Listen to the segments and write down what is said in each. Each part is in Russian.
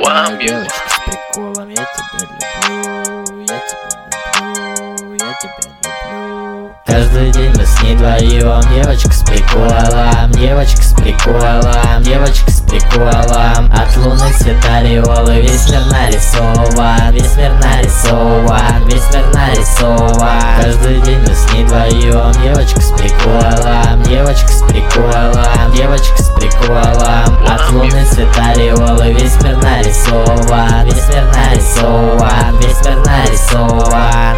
Девочка с приколом, я тебя люблю, я тебя люблю, я тебя люблю. Каждый день мы с ней вдвоем. Девочка с приколом, девочка с приколом, девочка с приколом. От луны свет ореолы, весь мир нарисован, весь мир нарисован, весь мир нарисован. Каждый день мы с ней вдвоем. Девочка с приколом, девочка с приколом, девочка с приколом. От луны свет ореолы, весь мир нарисован, весь мир нарисован, весь мир нарисован.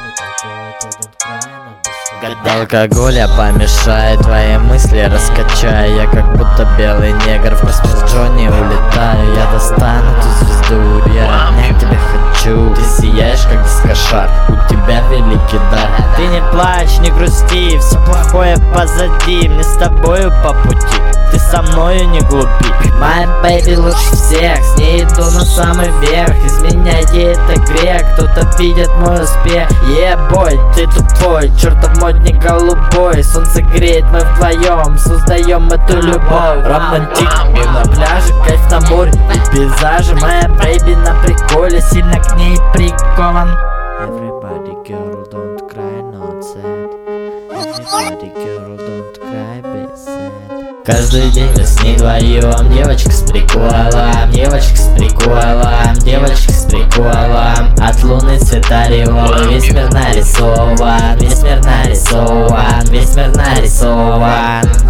Алкоголя помешает, твои мысли раскачай. Я как будто белый негр, в космос Джонни улетаю. Я достану ту звезду, я обнять тебя хочу. Ты сияешь как дискошар, у тебя великий дар. Ты не плачь, не грусти, все плохое позади. Мне с тобою по пути, ты со мною не глупи. Моя бэйби лучше всех, с ней иду на самый верх. Изменять ей это грех, кто-то видит мой успех. Бой, ты тупой, чертов модник голубой. Солнце греет, мы вдвоем создаем эту любовь. Романтик, мы на пляже, кайф на море и пейзажи. Моя бэйби на приколе, сильно к ней прикован. Everybody girl, don't cry, not sad. Everybody girl, don't cry, be sad. Каждый день мы с ней вдвоем. Девочка с приколом, девочка с приколом, девочка с приколом. От луны цвет ореолы, весь мир нарисован, весь мир нарисован, весь мир нарисован.